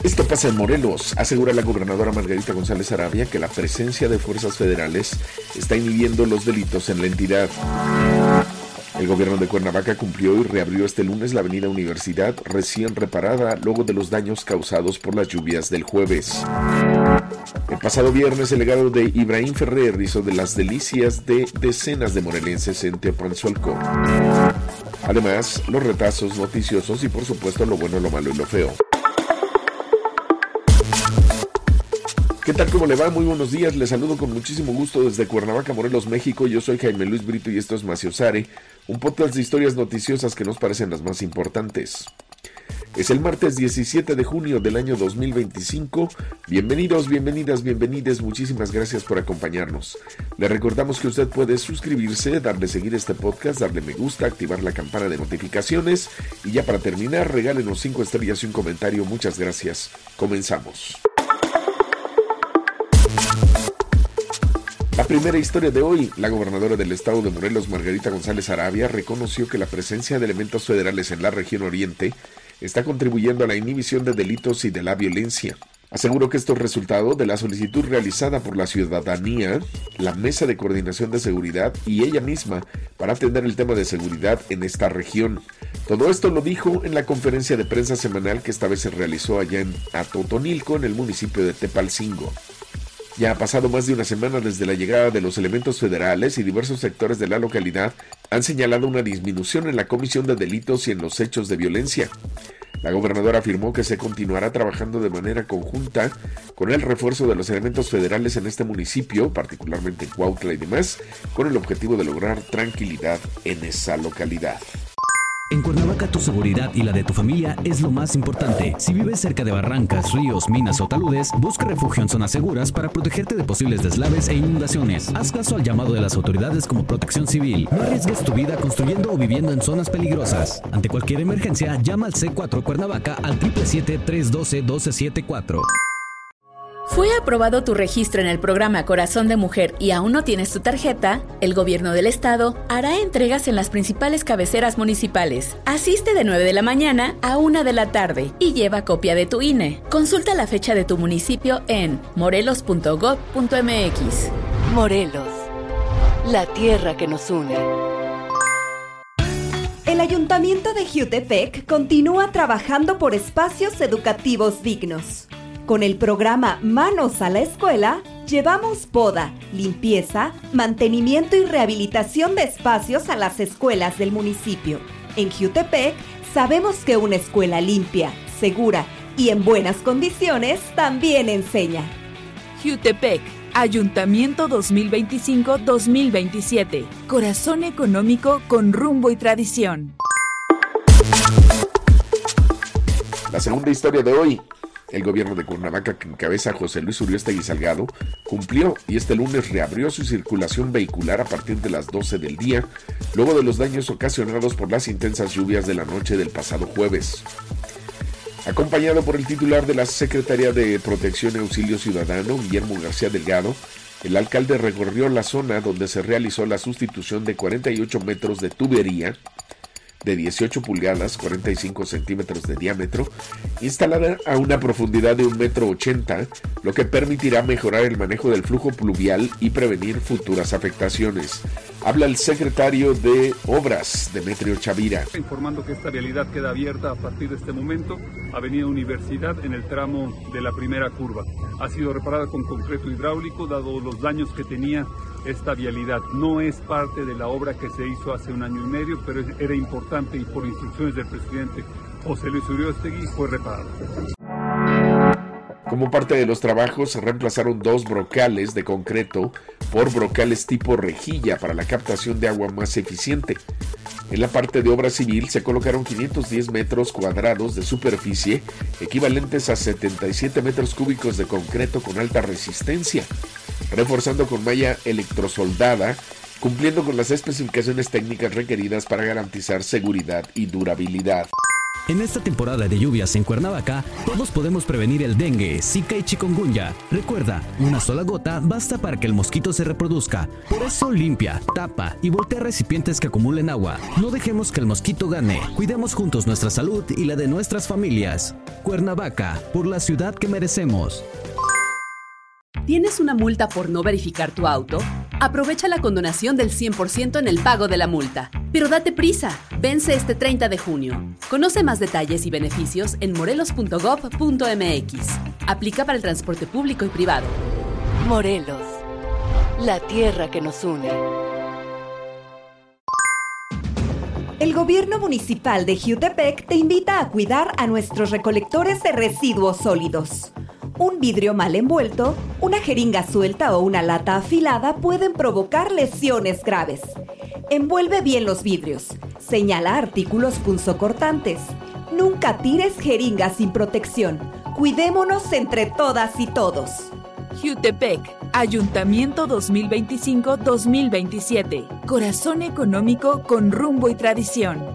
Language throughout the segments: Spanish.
Esto pasa en Morelos. Asegura la gobernadora Margarita González Arabia que la presencia de fuerzas federales está inhibiendo los delitos en la entidad. El gobierno de Cuernavaca cumplió y reabrió este lunes la avenida Universidad, recién reparada luego de los daños causados por las lluvias del jueves. El pasado viernes, el legado de Ibrahim Ferrer hizo de las delicias de decenas de morelenses en Teopanzolco. Además, los retazos noticiosos y, por supuesto, lo bueno, lo malo y lo feo. ¿Qué tal? ¿Cómo le va? Muy buenos días. Les saludo con muchísimo gusto desde Cuernavaca, Morelos, México. Yo soy Jaime Luis Brito y esto es Maciosare, un podcast de historias noticiosas que nos parecen las más importantes. Es el martes 17 de junio del año 2025. Bienvenidos, bienvenidas, bienvenides. Muchísimas gracias por acompañarnos. Le recordamos que usted puede suscribirse, darle seguir este podcast, darle me gusta, activar la campana de notificaciones y ya para terminar, regálenos 5 estrellas y un comentario. Muchas gracias. Comenzamos. La primera historia de hoy, la gobernadora del estado de Morelos, Margarita González Arabia, reconoció que la presencia de elementos federales en la región oriente está contribuyendo a la inhibición de delitos y de la violencia. Aseguró que esto es resultado de la solicitud realizada por la ciudadanía, la Mesa de Coordinación de Seguridad y ella misma para atender el tema de seguridad en esta región. Todo esto lo dijo en la conferencia de prensa semanal que esta vez se realizó allá en Atotonilco, en el municipio de Tepalcingo. Ya ha pasado más de una semana desde la llegada de los elementos federales y diversos sectores de la localidad han señalado una disminución en la comisión de delitos y en los hechos de violencia. La gobernadora afirmó que se continuará trabajando de manera conjunta con el refuerzo de los elementos federales en este municipio, particularmente en Cuautla y demás, con el objetivo de lograr tranquilidad en esa localidad. En Cuernavaca tu seguridad y la de tu familia es lo más importante. Si vives cerca de barrancas, ríos, minas o taludes, busca refugio en zonas seguras para protegerte de posibles deslaves e inundaciones. Haz caso al llamado de las autoridades como Protección Civil. No arriesgues tu vida construyendo o viviendo en zonas peligrosas. Ante cualquier emergencia, llama al C4 Cuernavaca al 777-312-1274. ¿Fue aprobado tu registro en el programa Corazón de Mujer y aún no tienes tu tarjeta? El gobierno del estado hará entregas en las principales cabeceras municipales. Asiste de 9 de la mañana a 1 de la tarde y lleva copia de tu INE. Consulta la fecha de tu municipio en morelos.gov.mx. Morelos, la tierra que nos une. El Ayuntamiento de Jiutepec continúa trabajando por espacios educativos dignos. Con el programa Manos a la Escuela, llevamos poda, limpieza, mantenimiento y rehabilitación de espacios a las escuelas del municipio. En Jiutepec, sabemos que una escuela limpia, segura y en buenas condiciones también enseña. Jiutepec, Ayuntamiento 2025-2027. Corazón económico con rumbo y tradición. La segunda historia de hoy. El gobierno de Cuernavaca, que encabeza José Luis Urriostegui Salgado, cumplió y este lunes reabrió su circulación vehicular a partir de las 12 del día, luego de los daños ocasionados por las intensas lluvias de la noche del pasado jueves. Acompañado por el titular de la Secretaría de Protección y Auxilio Ciudadano, Guillermo García Delgado, el alcalde recorrió la zona donde se realizó la sustitución de 48 metros de tubería de 18 pulgadas, 45 centímetros de diámetro, instalada a una profundidad de 1,80 m, lo que permitirá mejorar el manejo del flujo pluvial y prevenir futuras afectaciones. Habla el secretario de Obras, Demetrio Chavira. Informando que esta vialidad queda abierta a partir de este momento, Avenida Universidad en el tramo de la primera curva. Ha sido reparada con concreto hidráulico, dado los daños que tenía esta vialidad. No es parte de la obra que se hizo hace 1 año y medio, pero era importante y por instrucciones del presidente José Luis Urriostegui fue reparada. Como parte de los trabajos, se reemplazaron 2 brocales de concreto por brocales tipo rejilla para la captación de agua más eficiente. En la parte de obra civil se colocaron 510 metros cuadrados de superficie, equivalentes a 77 metros cúbicos de concreto con alta resistencia, reforzando con malla electrosoldada, cumpliendo con las especificaciones técnicas requeridas para garantizar seguridad y durabilidad. En esta temporada de lluvias en Cuernavaca, todos podemos prevenir el dengue, zika y chikungunya. Recuerda, una sola gota basta para que el mosquito se reproduzca. Por eso limpia, tapa y voltea recipientes que acumulen agua. No dejemos que el mosquito gane. Cuidemos juntos nuestra salud y la de nuestras familias. Cuernavaca, por la ciudad que merecemos. ¿Tienes una multa por no verificar tu auto? Aprovecha la condonación del 100% en el pago de la multa. Pero date prisa, vence este 30 de junio. Conoce más detalles y beneficios en morelos.gov.mx. Aplica para el transporte público y privado. Morelos, la tierra que nos une. El gobierno municipal de Jiutepec te invita a cuidar a nuestros recolectores de residuos sólidos. Un vidrio mal envuelto, una jeringa suelta o una lata afilada pueden provocar lesiones graves. Envuelve bien los vidrios. Señala artículos punzocortantes. Nunca tires jeringas sin protección. Cuidémonos entre todas y todos. Jiutepec, Ayuntamiento 2025-2027. Corazón económico con rumbo y tradición.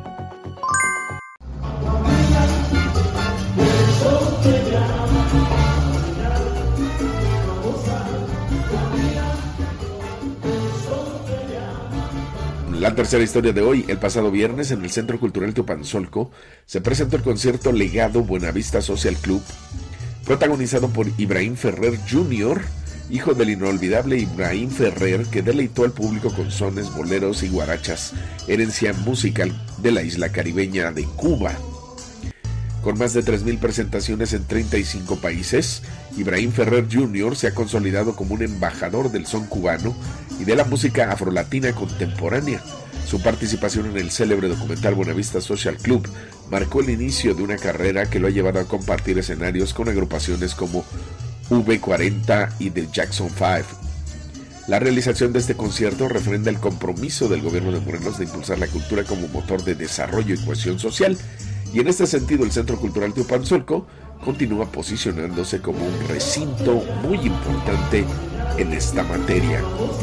La tercera historia de hoy, el pasado viernes en el Centro Cultural Teopanzolco se presentó el concierto Legado Buenavista Social Club, protagonizado por Ibrahim Ferrer Jr., hijo del inolvidable Ibrahim Ferrer, que deleitó al público con sones, boleros y guarachas, herencia musical de la isla caribeña de Cuba. Con más de 3,000 presentaciones en 35 países, Ibrahim Ferrer Jr. se ha consolidado como un embajador del son cubano y de la música afrolatina contemporánea. Su participación en el célebre documental Buenavista Social Club marcó el inicio de una carrera que lo ha llevado a compartir escenarios con agrupaciones como V40 y The Jackson 5. La realización de este concierto refrenda el compromiso del gobierno de Morelos de impulsar la cultura como motor de desarrollo y cohesión social, y en este sentido el Centro Cultural Teopanzolco continúa posicionándose como un recinto muy importante en esta materia.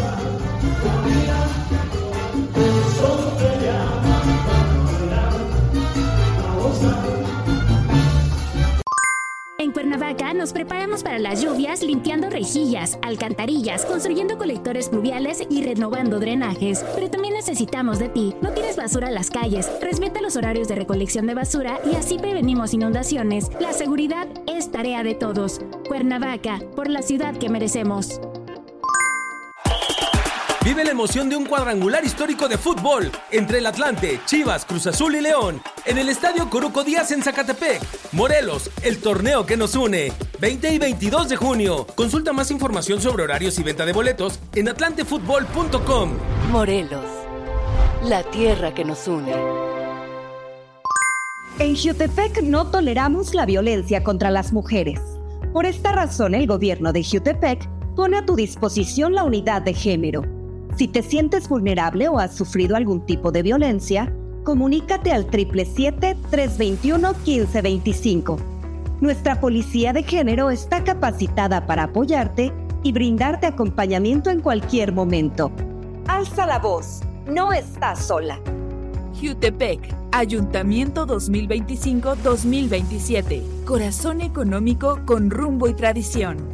En Cuernavaca nos preparamos para las lluvias limpiando rejillas, alcantarillas, construyendo colectores pluviales y renovando drenajes. Pero también necesitamos de ti. No tires basura a las calles, respeta los horarios de recolección de basura y así prevenimos inundaciones. La seguridad es tarea de todos. Cuernavaca, por la ciudad que merecemos. Vive la emoción de un cuadrangular histórico de fútbol entre el Atlante, Chivas, Cruz Azul y León en el Estadio Coruco Díaz en Zacatepec. Morelos, el torneo que nos une. 20 y 22 de junio. Consulta más información sobre horarios y venta de boletos en atlantefutbol.com. Morelos, la tierra que nos une. En Jiutepec no toleramos la violencia contra las mujeres. Por esta razón, el gobierno de Jiutepec pone a tu disposición la unidad de género. Si te sientes vulnerable o has sufrido algún tipo de violencia, comunícate al 777-321-1525. Nuestra policía de género está capacitada para apoyarte y brindarte acompañamiento en cualquier momento. Alza la voz, no estás sola. Jiutepec, Ayuntamiento 2025-2027. Corazón económico con rumbo y tradición.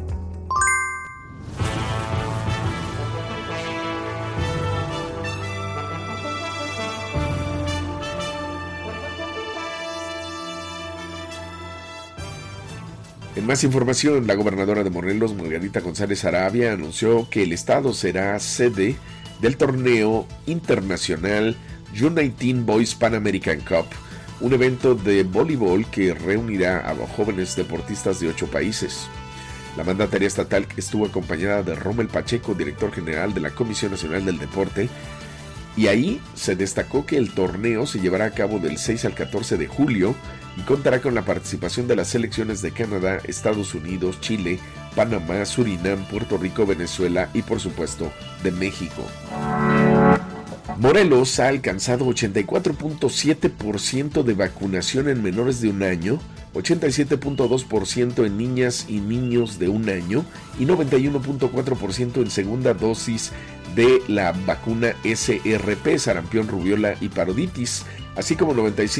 En más información, la gobernadora de Morelos, Margarita González Arabia, anunció que el estado será sede del torneo internacional U19 Boys Pan American Cup, un evento de voleibol que reunirá a jóvenes deportistas de 8 países. La mandataria estatal estuvo acompañada de Rommel Pacheco, director general de la Comisión Nacional del Deporte, y ahí se destacó que el torneo se llevará a cabo del 6 al 14 de julio y contará con la participación de las selecciones de Canadá, Estados Unidos, Chile, Panamá, Surinam, Puerto Rico, Venezuela y por supuesto de México. Morelos ha alcanzado 84.7% de vacunación en menores de un año, 87.2% en niñas y niños de un año y 91.4% en segunda dosis de la vacuna SRP, sarampión, rubiola y paroditis, así como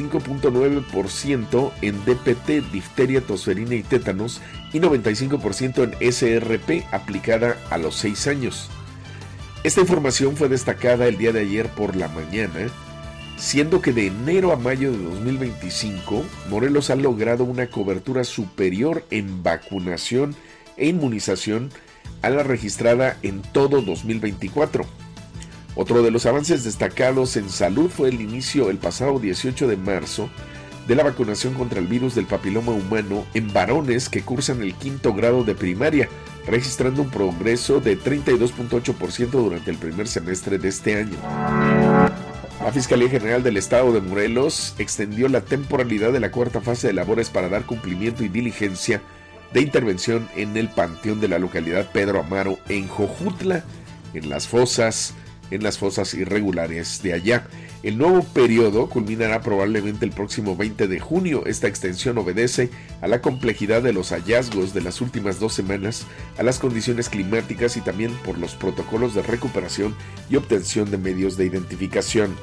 95.9% en DPT, difteria, tosferina y tétanos, y 95% en SRP aplicada a los 6 años. Esta información fue destacada el día de ayer por la mañana, siendo que de enero a mayo de 2025, Morelos ha logrado una cobertura superior en vacunación e inmunización a la registrada en todo 2024. Otro de los avances destacados en salud fue el inicio el pasado 18 de marzo de la vacunación contra el virus del papiloma humano en varones que cursan el 5º grado de primaria, registrando un progreso de 32.8% durante el primer semestre de este año. La Fiscalía General del Estado de Morelos extendió la temporalidad de la cuarta fase de labores para dar cumplimiento y diligencia de intervención en el panteón de la localidad Pedro Amaro en Jojutla, en las fosas irregulares de allá. El nuevo periodo culminará probablemente el próximo 20 de junio. Esta extensión obedece a la complejidad de los hallazgos de las últimas 2 semanas, a las condiciones climáticas y también por los protocolos de recuperación y obtención de medios de identificación.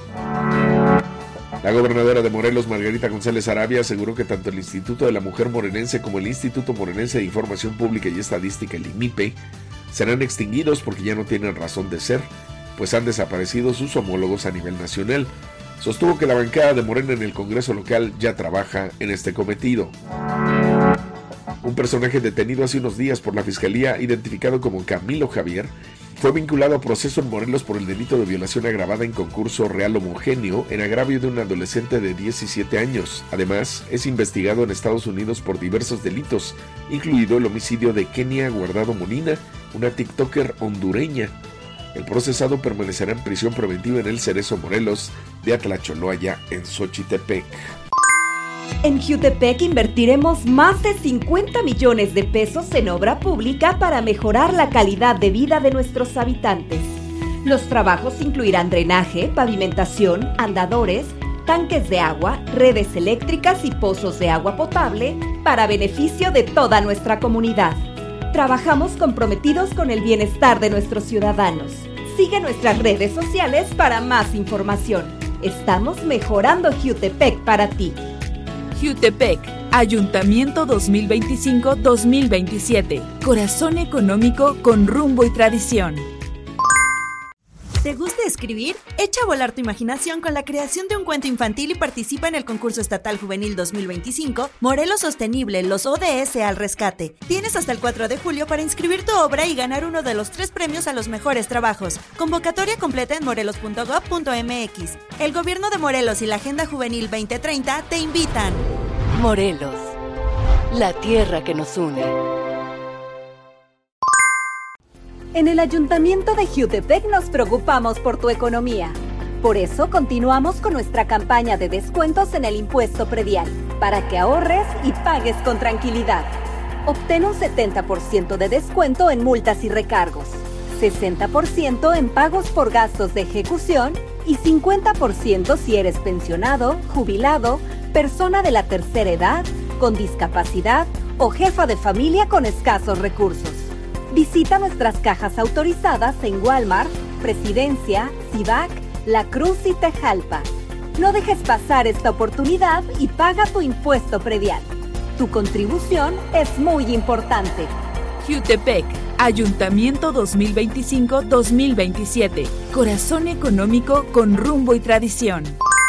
La gobernadora de Morelos, Margarita González Arabia, aseguró que tanto el Instituto de la Mujer Morenense como el Instituto Morenense de Información Pública y Estadística, el IMIPE, serán extinguidos porque ya no tienen razón de ser, pues han desaparecido sus homólogos a nivel nacional. Sostuvo que la bancada de Morena en el Congreso local ya trabaja en este cometido. Un personaje detenido hace unos días por la Fiscalía, identificado como Camilo Javier, fue vinculado a proceso en Morelos por el delito de violación agravada en concurso real homogéneo en agravio de un adolescente de 17 años. Además, es investigado en Estados Unidos por diversos delitos, incluido el homicidio de Kenia Guardado Molina, una TikToker hondureña. El procesado permanecerá en prisión preventiva en el Cerezo Morelos de Atlacholoaya, en Xochitepec. En Jutepec invertiremos más de 50 millones de pesos en obra pública para mejorar la calidad de vida de nuestros habitantes. Los trabajos incluirán drenaje, pavimentación, andadores, tanques de agua, redes eléctricas y pozos de agua potable para beneficio de toda nuestra comunidad. Trabajamos comprometidos con el bienestar de nuestros ciudadanos. Sigue nuestras redes sociales para más información. Estamos mejorando Jutepec para ti. Jutepec, Ayuntamiento 2025-2027. Corazón económico con rumbo y tradición. ¿Te gusta escribir? Echa a volar tu imaginación con la creación de un cuento infantil y participa en el concurso estatal juvenil 2025 Morelos Sostenible, los ODS al rescate. Tienes hasta el 4 de julio para inscribir tu obra y ganar uno de los 3 premios a los mejores trabajos. Convocatoria completa en morelos.gov.mx. El Gobierno de Morelos y la Agenda Juvenil 2030 te invitan. Morelos, la tierra que nos une. En el Ayuntamiento de Jutepec nos preocupamos por tu economía. Por eso continuamos con nuestra campaña de descuentos en el impuesto predial, para que ahorres y pagues con tranquilidad. Obtén un 70% de descuento en multas y recargos, 60% en pagos por gastos de ejecución y 50% si eres pensionado, jubilado, persona de la tercera edad, con discapacidad o jefa de familia con escasos recursos. Visita nuestras cajas autorizadas en Walmart, Presidencia, Civac, La Cruz y Tejalpa. No dejes pasar esta oportunidad y paga tu impuesto predial. Tu contribución es muy importante. Jutepec, Ayuntamiento 2025-2027. Corazón económico con rumbo y tradición.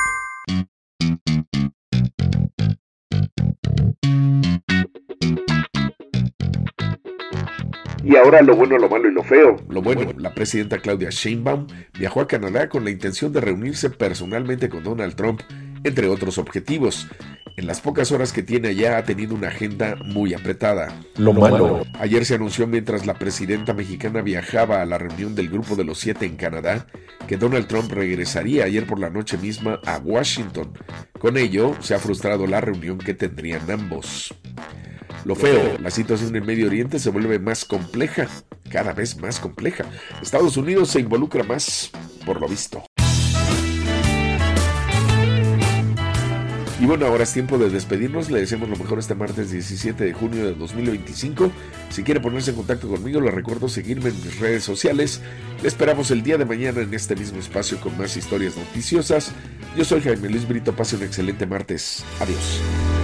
Y ahora lo bueno, lo malo y lo feo. Lo bueno, la presidenta Claudia Sheinbaum viajó a Canadá con la intención de reunirse personalmente con Donald Trump, entre otros objetivos. En las pocas horas que tiene allá ha tenido una agenda muy apretada. Lo malo. Ayer se anunció mientras la presidenta mexicana viajaba a la reunión del Grupo de los 7 en Canadá, que Donald Trump regresaría ayer por la noche misma a Washington. Con ello, se ha frustrado la reunión que tendrían ambos. Lo feo, la situación en Medio Oriente se vuelve más compleja, cada vez más compleja. Estados Unidos se involucra más, por lo visto. Y bueno, ahora es tiempo de despedirnos. Le deseamos lo mejor este martes 17 de junio de 2025. Si quiere ponerse en contacto conmigo, le recuerdo seguirme en mis redes sociales. Le esperamos el día de mañana en este mismo espacio con más historias noticiosas. Yo soy Jaime Luis Brito. Pase un excelente martes. Adiós.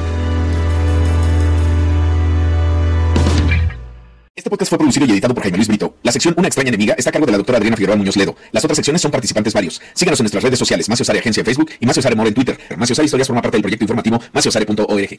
Este podcast fue producido y editado por Jaime Luis Brito. La sección Una extraña enemiga está a cargo de la doctora Adriana Figueroa Muñoz Ledo. Las otras secciones son participantes varios. Síganos en nuestras redes sociales, Macio Sare Agencia en Facebook y Macio Sare More en Twitter. Macio Sare Historias forma parte del proyecto informativo maciosare.org.